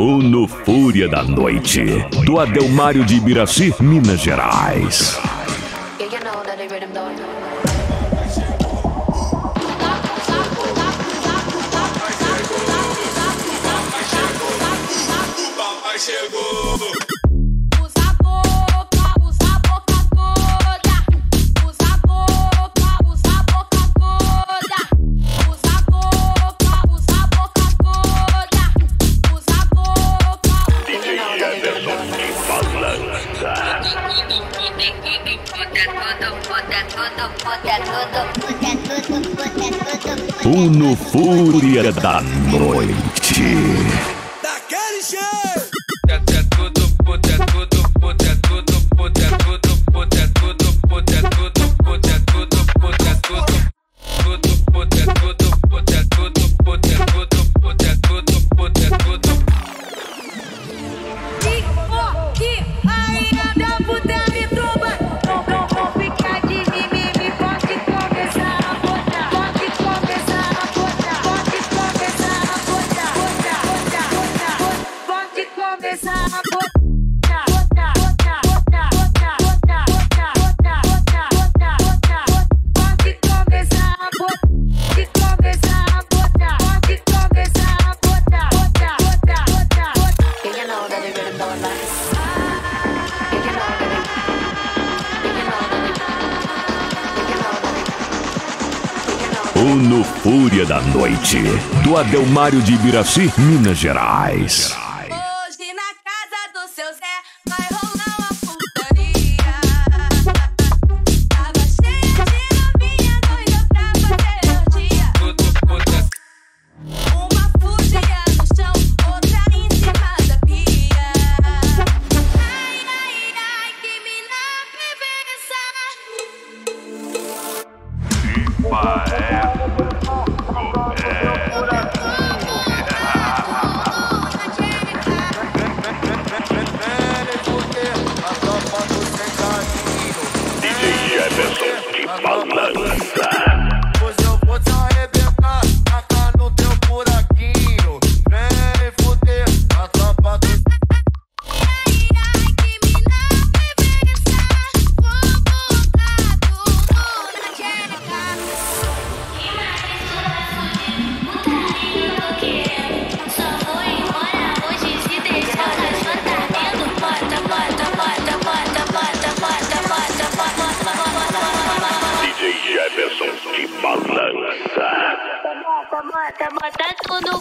No Fúria da Noite, do Adelmário de Ibiraci, Minas Gerais. No Fúria da Noite. Daquele jeito. No Fúria da Noite, do Adelmário de Ibiraci, Minas Gerais. Hoje na casa do seu Zé vai rolar uma putaria. Tava cheia de novinha doida pra fazer orgia. Uma fugia no chão, outra em cima da pia. Ai, ai, ai, que mina Pois eu vou te arrebentar, tacar no teu buraquinho. Vem fuder a tropa do... Ai, ai, que mina reversa. Vou botar tudo na tcheca. Só vou embora hoje se deixar a jota dentro. Bota, bota, bota, bota, bota, bota, bota, bota, bota. DJ Jefferson de Balança. Bota, bota, bota tudo